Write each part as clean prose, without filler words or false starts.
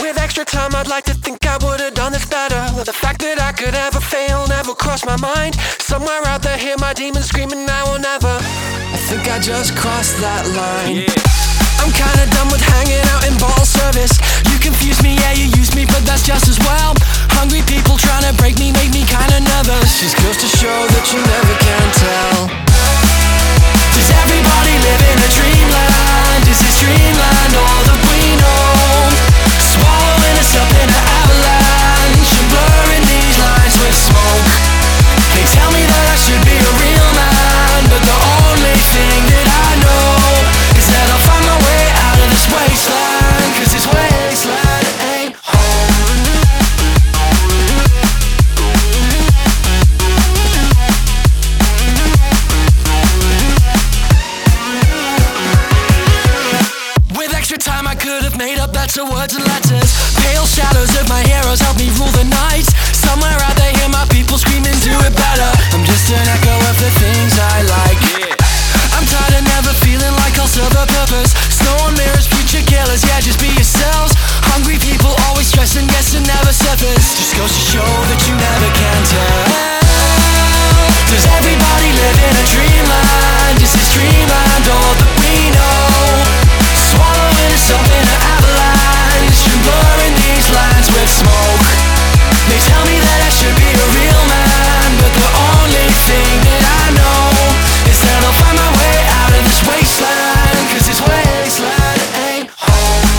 With extra time, I'd like to think I would've done this better. The fact that I could ever fail never crossed my mind. Somewhere out there, hear my demons screaming now or never. I think I just crossed that line. I'm kinda done with hanging out in bottle service. You confuse me, yeah, you use me, but that's just as well. Hungry people trying to break me make me kinda nervous. Just goes to show that you never can tell. Does everybody live in a dreamland? Is this dreamland all that we know? Swallowing us up in an avalanche and blurring these lines with smoke. They tell me that I should be a real man, but the only thing that I know is that I'll find my way out of this wasteland, 'cause this wasteland ain't home. With extra time I could have made up better words and letters. Pale shadows of my heroes help me rule the night. Somewhere out there hear my people screaming, do it better. I'm just an echo of the things I like. I'm tired of never feeling like I'll serve a purpose. Snow on mirrors, future killers, yeah, just be yourselves. Hungry people always stressing, guessing never surface. Just goes to show that you never can tell. Does everybody live in a dreamland? Is this dreamland all that we know? Swallowing us up in an avalanche and blurring these lines with smoke. They tell me that I should be a real man, but the only thing that I know is that I'll find my way out of this wasteland, 'cause this wasteland ain't home.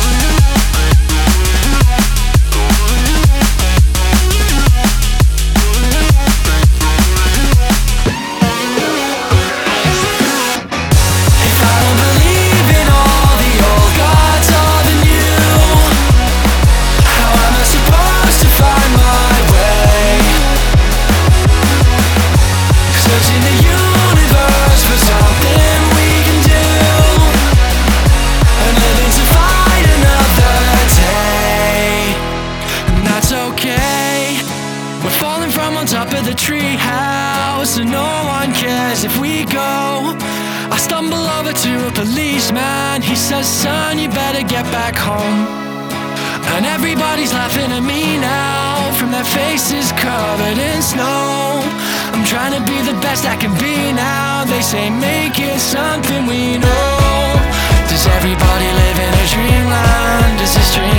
If I don't believe in all the old gods or the new, how am I supposed to find my way? Searching the universe for something we can do, and living to fight another day. And that's okay. We're falling from on top of the tree house, and no one cares if we go. I stumble over to a policeman. He says, son, you better get back home. And everybody's laughing at me now, from their faces covered in snow. I'm trying to be the best I can be now. They say make it something we know. Does everybody live in a dreamland? Does this dream